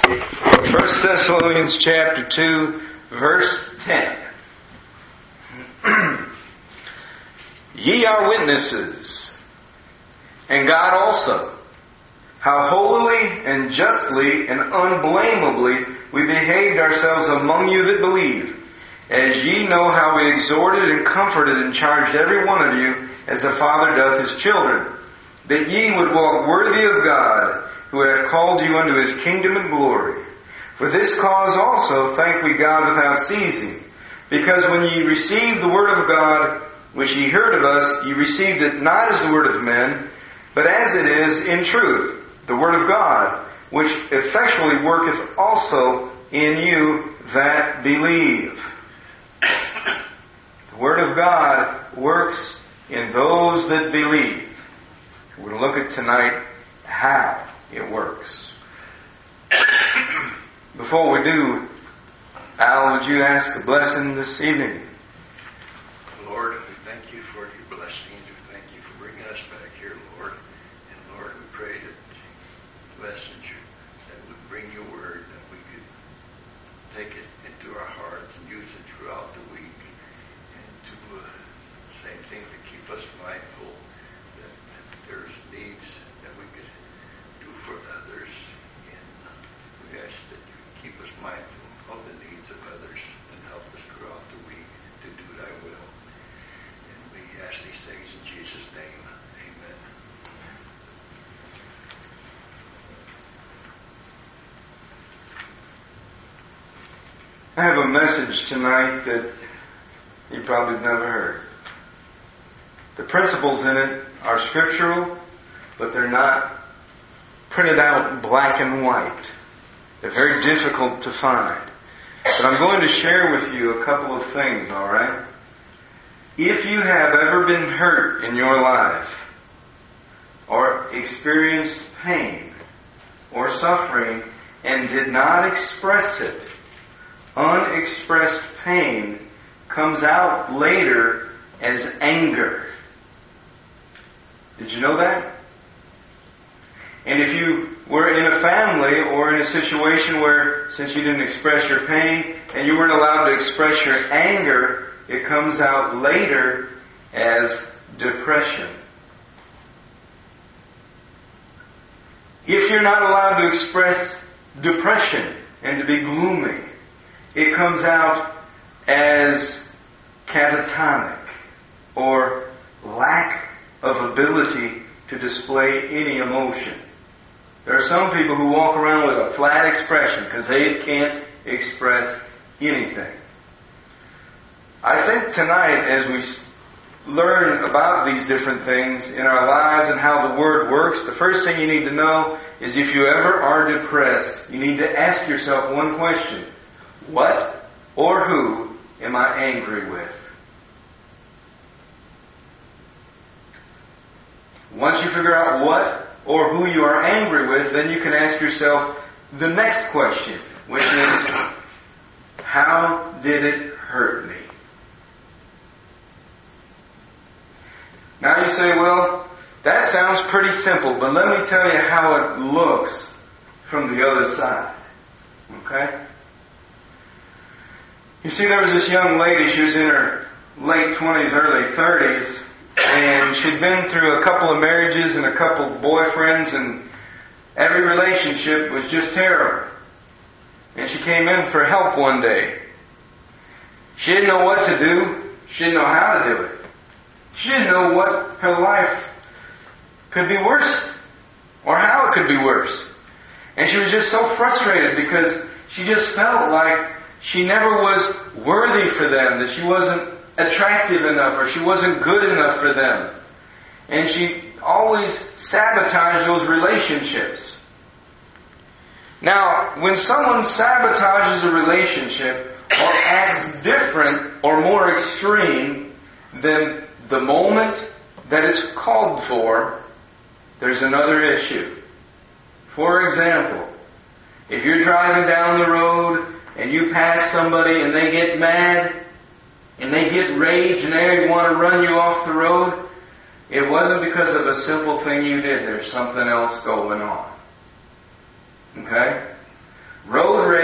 1 Thessalonians chapter 2, verse 10. Ye are witnesses, and God also, how holily and justly and unblameably we behaved ourselves among you that believe, as ye know how we exhorted and comforted and charged every one of you, as the Father doth his children, that ye would walk worthy of God, who hath called you unto his kingdom and glory. For this cause also thank we God without ceasing, because when ye received the word of God, which ye heard of us, ye received it not as the word of men, but as it is in truth, the word of God, which effectually worketh also in you that believe. The word of God works in those that believe. We're going to look at tonight how it works. Before we do, Al, would you ask a blessing this evening? Lord, we thank you for your blessings. We thank you for bringing us back here, Lord. And Lord, we pray that the message that would bring your word, that we could take it into our hearts and use it throughout the week. And to same thing, to keep us mindful that there's needs that we could do for others. And we ask that you keep us mindful of the needs of others and help us throughout the week to do thy will. And we ask these things in Jesus' name. Amen. I have a message tonight that you probably have never heard. The principles in it are scriptural, but they're not printed out in black and white. They're very difficult to find. But I'm going to share with you a couple of things, alright? If you have ever been hurt in your life, or experienced pain, or suffering, and did not express it, unexpressed pain comes out later as anger. Did you know that? And if you were in a family or in a situation where, since you didn't express your pain and you weren't allowed to express your anger, it comes out later as depression. If you're not allowed to express depression and to be gloomy, it comes out as catatonic or lack of ability to display any emotion. There are some people who walk around with a flat expression because they can't express anything. I think tonight, as we learn about these different things in our lives and how the Word works, the first thing you need to know is if you ever are depressed, you need to ask yourself one question. What or who am I angry with? Once you figure out what or who you are angry with, then you can ask yourself the next question, which is, how did it hurt me? Now you say, well, that sounds pretty simple, but let me tell you how it looks from the other side. Okay? You see, there was this young lady, she was in her late 20s, early 30s, and she'd been through a couple of marriages and a couple of boyfriends, and every relationship was just terrible. And she came in for help one day. She didn't know what to do. She didn't know how to do it. She didn't know what her life could be worse, or how it could be worse. And she was just so frustrated because she just felt like she never was worthy for them, that she wasn't attractive enough or she wasn't good enough for them. And she always sabotaged those relationships. Now, when someone sabotages a relationship or acts different or more extreme than the moment that it's called for, there's another issue. For example, if you're driving down the road and you pass somebody and they get mad and they get rage and they want to run you off the road, it wasn't because of a simple thing you did. There's something else going on. Okay?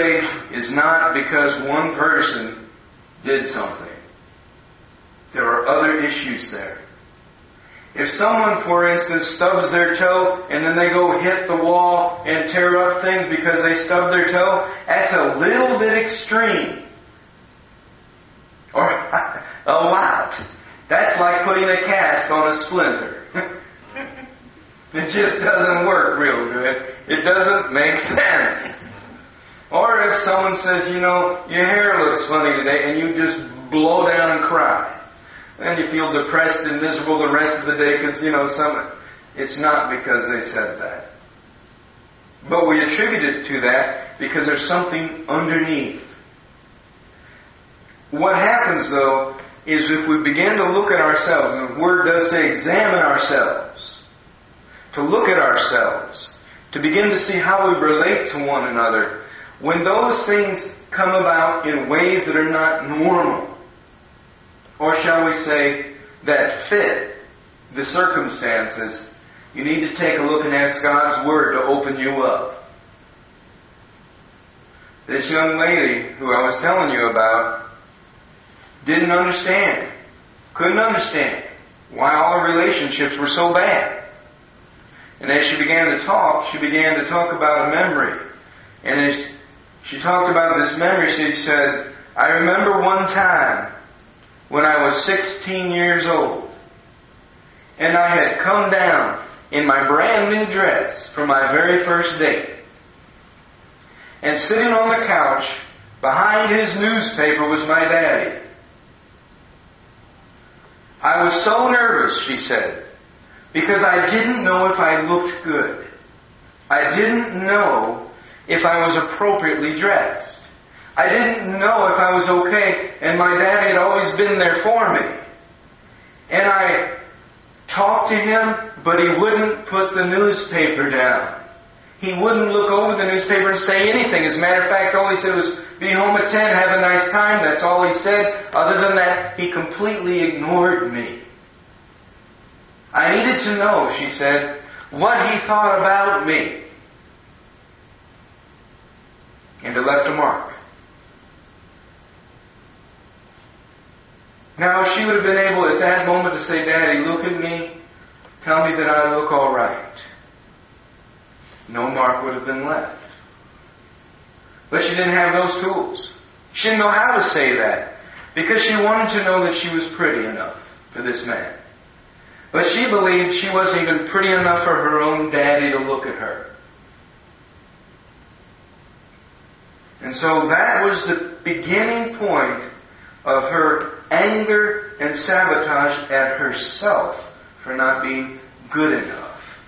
outrage is not because one person did something. There are other issues there. If someone, for instance, stubs their toe and then they go hit the wall and tear up things because they stubbed their toe, that's a little bit extreme. Or a lot. That's like putting a cast on a splinter. It just doesn't work real good. It doesn't make sense. Or if someone says, your hair looks funny today, and you just blow down and cry. Then you feel depressed and miserable the rest of the day because, it's not because they said that. But we attribute it to that because there's something underneath. What happens, though, is if we begin to look at ourselves, and the Word does say examine ourselves, to look at ourselves, to begin to see how we relate to one another, when those things come about in ways that are not normal, or shall we say, that fit the circumstances, you need to take a look and ask God's Word to open you up. This young lady who I was telling you about didn't understand, couldn't understand why all her relationships were so bad. And as she began to talk about a memory. And as she talked about this memory, she said, I remember one time when I was 16 years old, and I had come down in my brand new dress for my very first date. And sitting on the couch behind his newspaper was my daddy. I was so nervous, she said, because I didn't know if I looked good. I didn't know if I was appropriately dressed. I didn't know if I was okay, and my daddy had always been there for me. And I talked to him, but he wouldn't put the newspaper down. He wouldn't look over the newspaper and say anything. As a matter of fact, all he said was, be home at 10, have a nice time. That's all he said. Other than that, he completely ignored me. I needed to know, she said, what he thought about me. And it left a mark. Now, she would have been able at that moment to say, Daddy, look at me. Tell me that I look all right. No mark would have been left. But she didn't have those tools. She didn't know how to say that because she wanted to know that she was pretty enough for this man. But she believed she wasn't even pretty enough for her own daddy to look at her. And so that was the beginning point of her anger and sabotage at herself for not being good enough.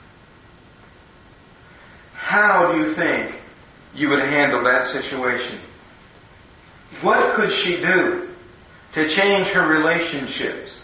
How do you think you would handle that situation? What could she do to change her relationships?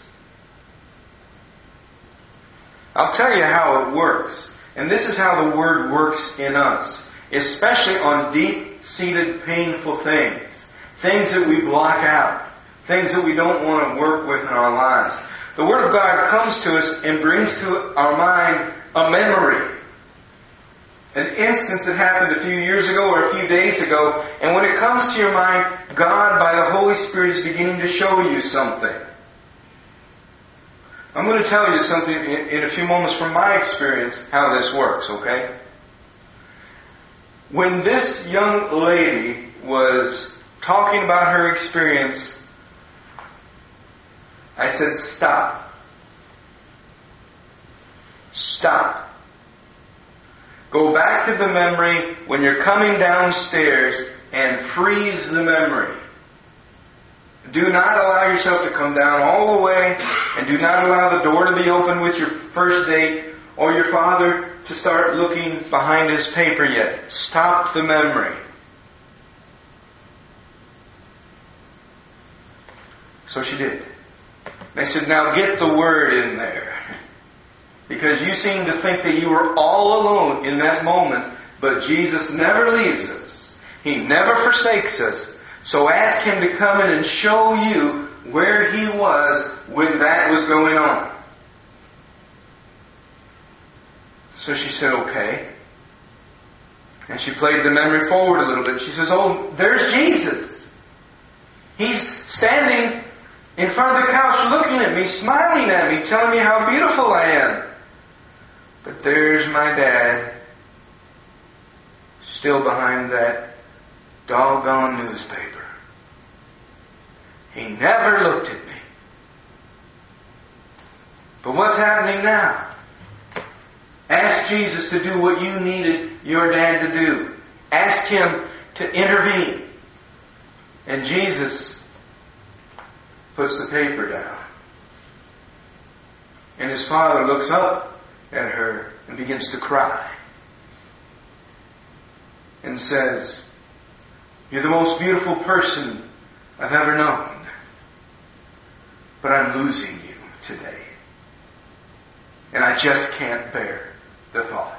I'll tell you how it works. And this is how the Word works in us, especially on deep-seated painful things. Things that we block out. Things that we don't want to work with in our lives. The Word of God comes to us and brings to our mind a memory. An instance that happened a few years ago or a few days ago. And when it comes to your mind, God, by the Holy Spirit, is beginning to show you something. I'm going to tell you something in a few moments from my experience how this works, okay? When this young lady was talking about her experience, I said, stop. Stop. Go back to the memory when you're coming downstairs and freeze the memory. Do not allow yourself to come down all the way, and do not allow the door to be open with your first date or your father to start looking behind his paper yet. Stop the memory. So she did. They said, now get the Word in there. Because you seem to think that you were all alone in that moment, but Jesus never leaves us. He never forsakes us. So ask Him to come in and show you where He was when that was going on. So she said, okay. And she played the memory forward a little bit. She says, oh, there's Jesus. He's standing in front of the couch looking at me, smiling at me, telling me how beautiful I am. But there's my dad, still behind that doggone newspaper. He never looked at me. But what's happening now? Ask Jesus to do what you needed your dad to do. Ask Him to intervene. And Jesus puts the paper down. And his father looks up at her and begins to cry. And says, you're the most beautiful person I've ever known. But I'm losing you today. And I just can't bear the thought.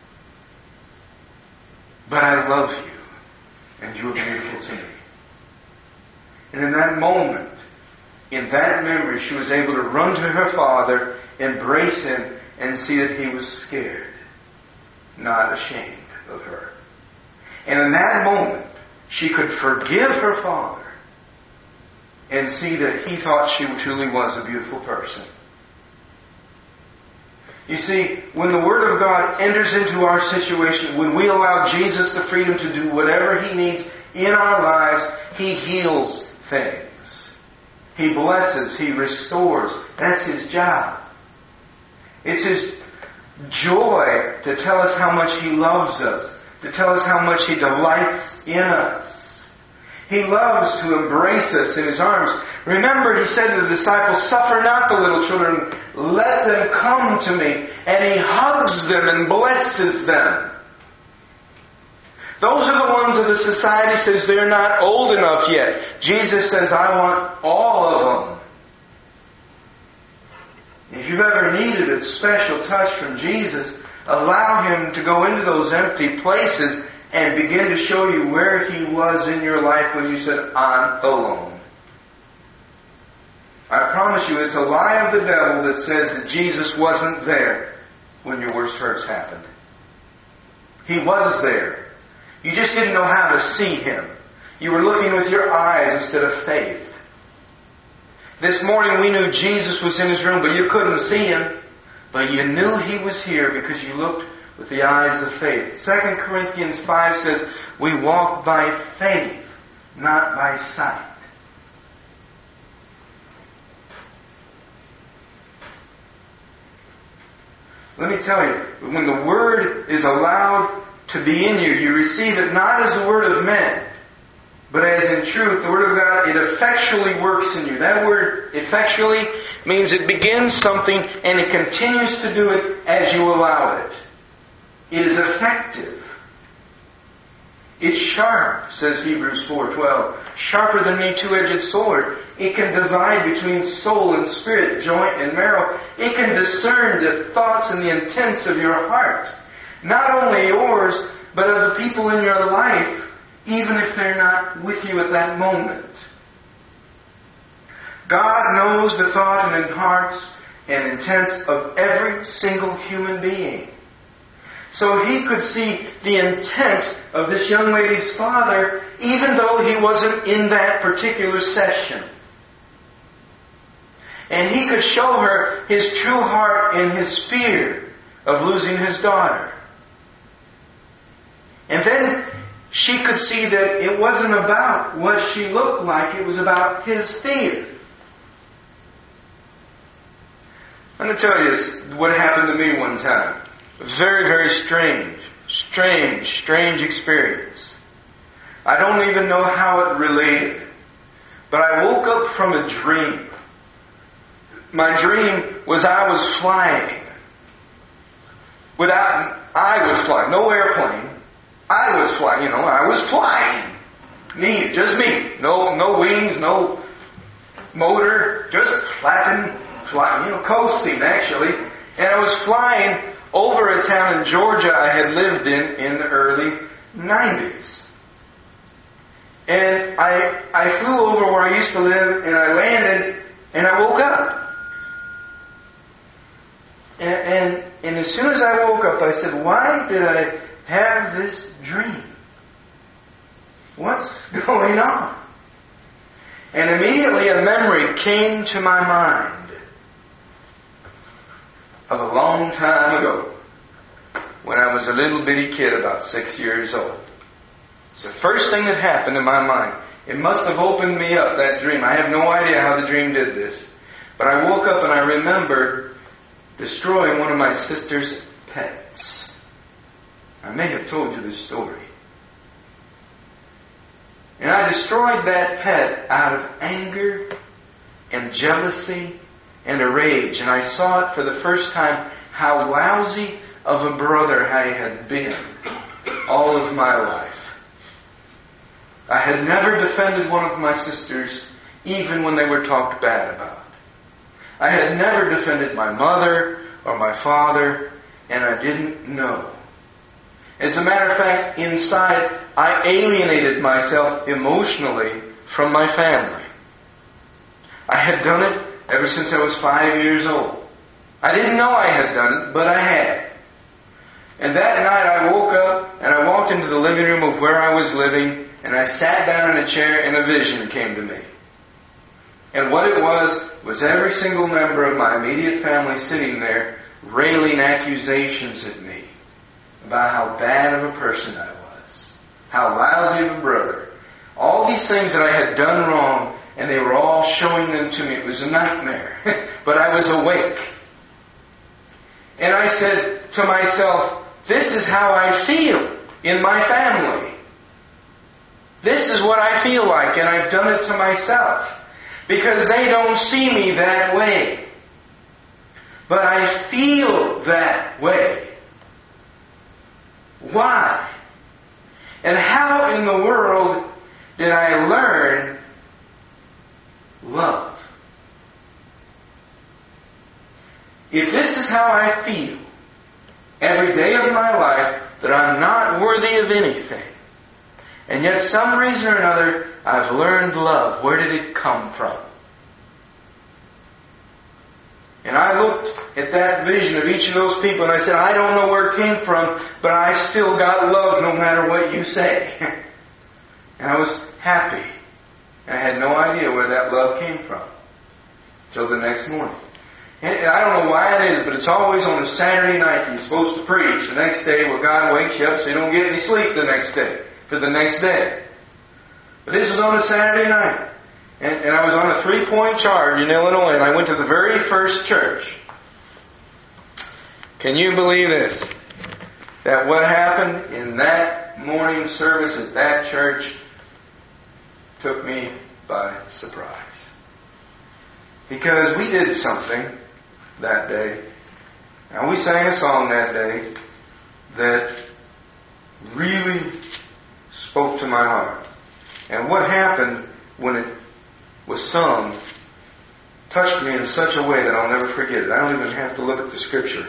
But I love you, and you're beautiful to me. And in that moment, in that memory, she was able to run to her father, embrace him, and see that he was scared, not ashamed of her. And in that moment, she could forgive her father and see that he thought she truly was a beautiful person. You see, when the Word of God enters into our situation, when we allow Jesus the freedom to do whatever He needs in our lives, He heals things. He blesses. He restores. That's His job. It's His joy to tell us how much He loves us, to tell us how much He delights in us. He loves to embrace us in His arms. Remember, He said to the disciples, suffer not the little children, let them come to me. And He hugs them and blesses them. Those are the ones that the society says they're not old enough yet. Jesus says, I want all of them. If you've ever needed a special touch from Jesus, allow Him to go into those empty places and begin to show you where He was in your life when you said, I'm alone. I promise you, it's a lie of the devil that says that Jesus wasn't there when your worst hurts happened. He was there. You just didn't know how to see Him. You were looking with your eyes instead of faith. This morning we knew Jesus was in His room, but you couldn't see Him. But you knew He was here because you looked with the eyes of faith. 2 Corinthians 5 says, we walk by faith, not by sight. Let me tell you, when the Word is allowed to be in you, you receive it not as the word of men, but as in truth, the Word of God, it effectually works in you. That word, effectually, means it begins something and it continues to do it as you allow it. It is effective. It's sharp, says Hebrews 4:12. Sharper than any two-edged sword. It can divide between soul and spirit, joint and marrow. It can discern the thoughts and the intents of your heart. Not only yours, but of the people in your life, even if they're not with you at that moment. God knows the thought and hearts and intents of every single human being. So He could see the intent of this young lady's father, even though he wasn't in that particular session. And He could show her His true heart and His fear of losing his daughter. And then she could see that it wasn't about what she looked like, it was about his fear. I'm going to tell you what happened to me one time. A very, very strange experience. I don't even know how it related. But I woke up from a dream. My dream was I was flying. I was flying. No airplane. I was flying. I was flying. Me, just me. No wings, no motor. Just flying, coasting actually. And I was flying over a town in Georgia I had lived in the early 90s. And I flew over where I used to live, and I landed, and I woke up. And as soon as I woke up, I said, why did I have this dream? What's going on? And immediately a memory came to my mind of a long time ago when I was a little bitty kid, about 6 years old. It's the first thing that happened in my mind. It must have opened me up, that dream. I have no idea how the dream did this. But I woke up and I remembered destroying one of my sister's pets. I may have told you this story. And I destroyed that pet out of anger and jealousy and a rage. And I saw it for the first time how lousy of a brother I had been all of my life. I had never defended one of my sisters even when they were talked bad about. I had never defended my mother or my father, and I didn't know. As a matter of fact, inside, I alienated myself emotionally from my family. I had done it ever since I was 5 years old. I didn't know I had done it, but I had. And that night I woke up and I walked into the living room of where I was living, and I sat down in a chair and a vision came to me. And what it was every single member of my immediate family sitting there railing accusations at me about how bad of a person I was, how lousy of a brother. All these things that I had done wrong, and they were all showing them to me. It was a nightmare, but I was awake. And I said to myself, this is how I feel in my family. This is what I feel like, and I've done it to myself. Because they don't see me that way. But I feel that way. Why? And how in the world did I learn love? If this is how I feel every day of my life, that I'm not worthy of anything, and yet some reason or another I've learned love, where did it come from? And I looked at that vision of each of those people and I said, I don't know where it came from, but I still got love no matter what you say. And I was happy. And I had no idea where that love came from till the next morning. And I don't know why it is, but it's always on a Saturday night you're supposed to preach. The next day where God wakes you up so you don't get any sleep the next day, for the next day. But this was on a Saturday night. And I was on a 3-point charge in Illinois, and I went to the very first church. Can you believe this? That what happened in that morning service at that church took me by surprise. Because we did something that day, and we sang a song that day that really spoke to my heart. And what happened when it was sung touched me in such a way that I'll never forget it. I don't even have to look at the scripture.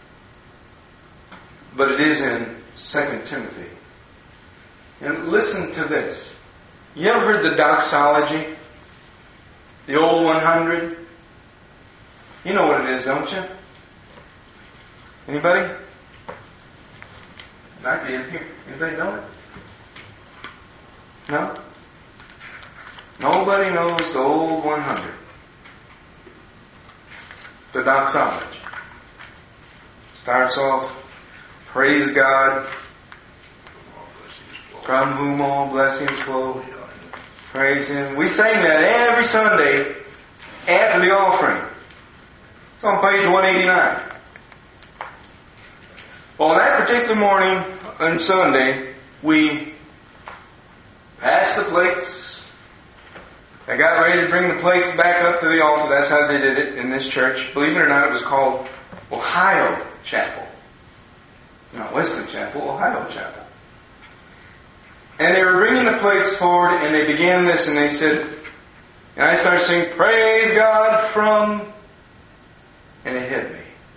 But it is in 2 Timothy. And listen to this. You ever heard the doxology? The old 100? You know what it is, don't you? Anybody? Not yet here. Anybody know it? No? Nobody knows the old 100. The doxology. Starts off, praise God, from whom all blessings flow. Praise Him. We sing that every Sunday after the offering. It's on page 189. Well, on that particular morning on Sunday, we passed the plates. I got ready to bring the plates back up to the altar. That's how they did it in this church. Believe it or not, it was called Ohio Chapel. Not Weston Chapel, Ohio Chapel. And they were bringing the plates forward, and they began this, and they said, and I started singing, praise God from, and it hit me,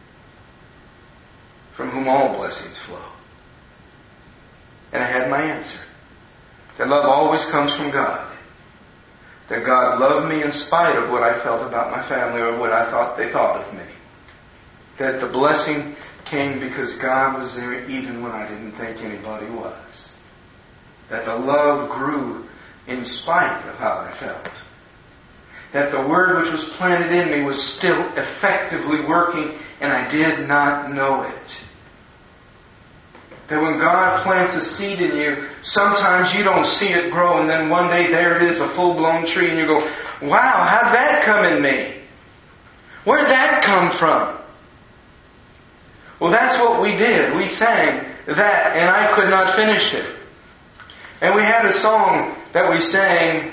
from whom all blessings flow. And I had my answer. That love always comes from God. That God loved me in spite of what I felt about my family or what I thought they thought of me. That the blessing came because God was there even when I didn't think anybody was. That the love grew in spite of how I felt. That the Word which was planted in me was still effectively working, and I did not know it. That when God plants a seed in you, sometimes you don't see it grow, and then one day there it is, a full-blown tree, and you go, wow, how'd that come in me? Where'd that come from? Well, that's what we did. We sang that, and I could not finish it. And we had a song that we sang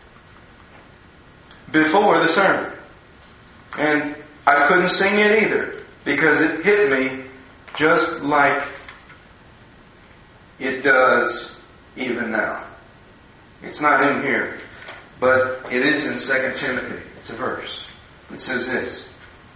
before the sermon. And I couldn't sing it either, because it hit me just like it does even now. It's not in here, but it is in 2 Timothy. It's a verse. It says this: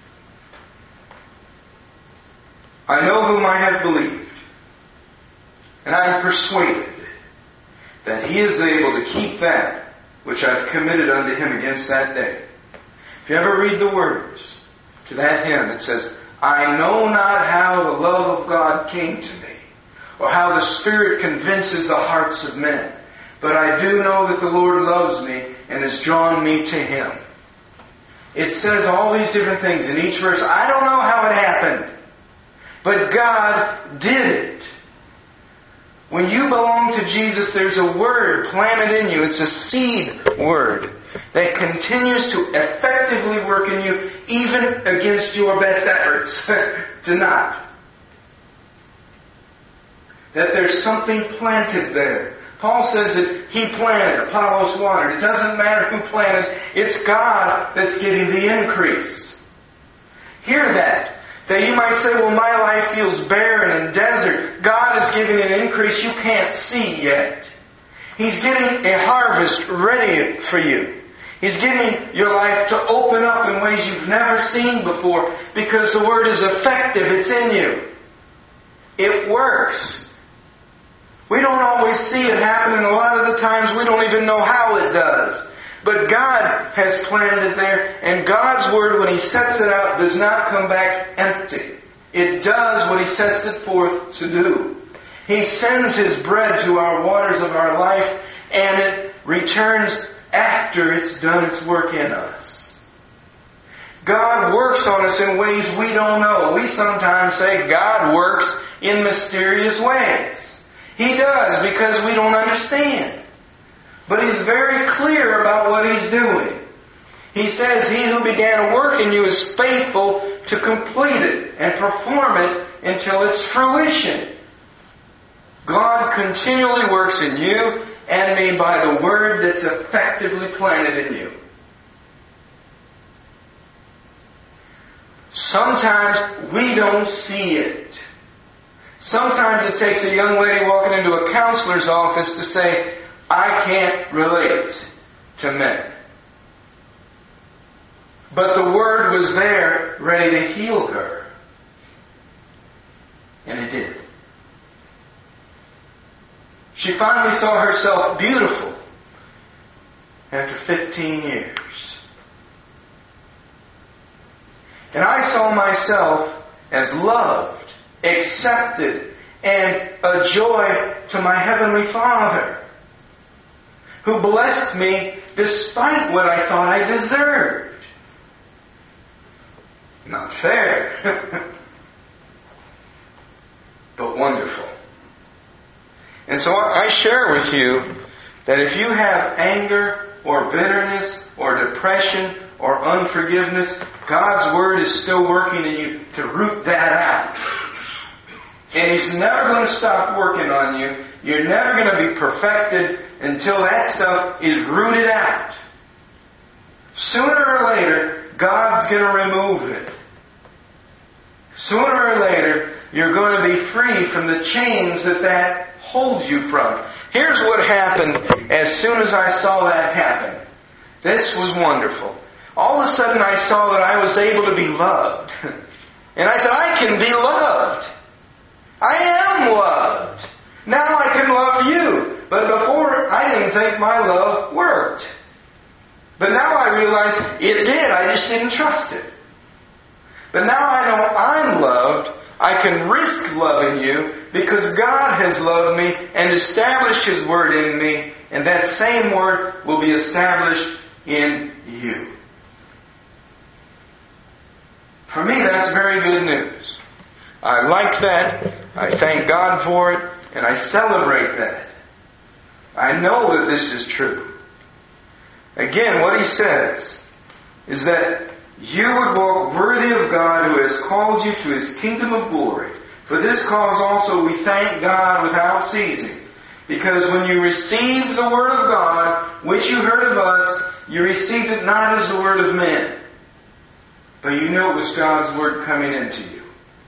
I know whom I have believed, and I am persuaded that he is able to keep that which I have committed unto him against that day. If you ever read the words to that hymn, it says, I know not how the love of God came to me, or how the Spirit convinces the hearts of men, but I do know that the Lord loves me and has drawn me to Him. It says all these different things in each verse. I don't know how it happened, but God did it. When you belong to Jesus, there's a word planted in you. It's a seed word that continues to effectively work in you, even against your best efforts to not. That there's something planted there. Paul says that he planted, Apollos watered. It doesn't matter who planted. It's God that's giving the increase. Hear that. That you might say, well, my life feels barren and desert. God is giving an increase you can't see yet. He's getting a harvest ready for you. He's getting your life to open up in ways you've never seen before, because the Word is effective. It's in you. It works. We don't always see it happen, and a lot of the times we don't even know how it does. But God has planted it there, and God's Word, when He sets it out, does not come back empty. It does what He sets it forth to do. He sends His bread to our waters of our life, and it returns after it's done its work in us. God works on us in ways we don't know. We sometimes say God works in mysterious ways. He does, because we don't understand. But He's very clear about what He's doing. He says, He who began a work in you is faithful to complete it and perform it until its fruition. God continually works in you and me by the Word that's effectively planted in you. Sometimes we don't see it. Sometimes it takes a young lady walking into a counselor's office to say, I can't relate to men. But the Word was there ready to heal her. And it did. She finally saw herself beautiful after 15 years. And I saw myself as loved, accepted, and a joy to my Heavenly Father, who blessed me despite what I thought I deserved. Not fair, but wonderful. And so I share with you that if you have anger or bitterness or depression or unforgiveness, God's Word is still working in you to root that out. And He's never going to stop working on you. You're never going to be perfected until that stuff is rooted out. Sooner or later, God's going to remove it. Sooner or later, you're going to be free from the chains that holds you from. Here's what happened as soon as I saw that happen. This was wonderful. All of a sudden I saw that I was able to be loved. And I said, I can be loved. I am loved. Now I can love you. But before, I didn't think my love worked. But now I realize it did. I just didn't trust it. But now I know I'm loved. I can risk loving you because God has loved me and established His Word in me, and that same Word will be established in you. For me, that's very good news. I like that. I thank God for it, and I celebrate that. I know that this is true. Again, what he says is that you would walk worthy of God who has called you to His kingdom of glory. For this cause also we thank God without ceasing. Because when you received the Word of God, which you heard of us, you received it not as the word of men, but you knew it was God's Word coming into you.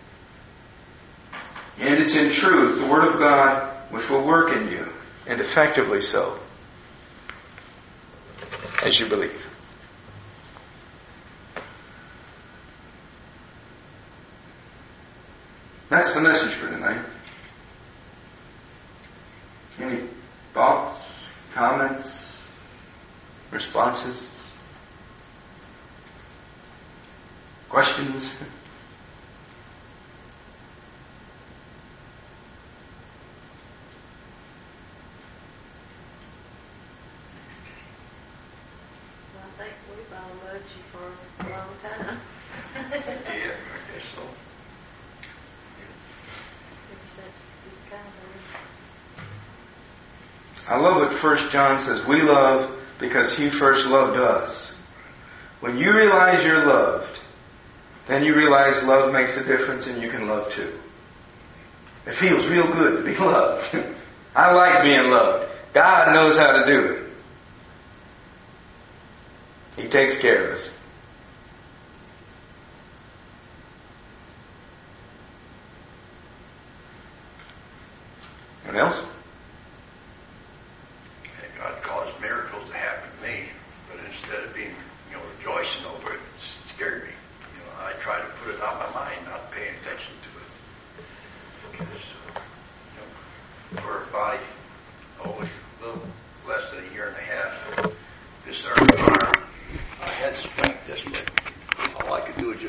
And it's in truth the Word of God which will work in you, and effectively so, as you believe. That's the message for tonight. Any thoughts, comments, responses, questions? I think we've all loved you for a long time. Yeah, I guess so. Ever since you got there. I love what 1 John says. We love because He first loved us. When you realize you're loved, then you realize love makes a difference and you can love too. It feels real good to be loved. I like being loved. God knows how to do it. He takes care of us. Anyone else? God caused miracles to happen to me, but instead of being, rejoicing over it, it scared me. I try to put it out of my mind, not paying attention to it. Because, for a body, a little less than a year and a half, this arm, I had strength this way. All I could do was just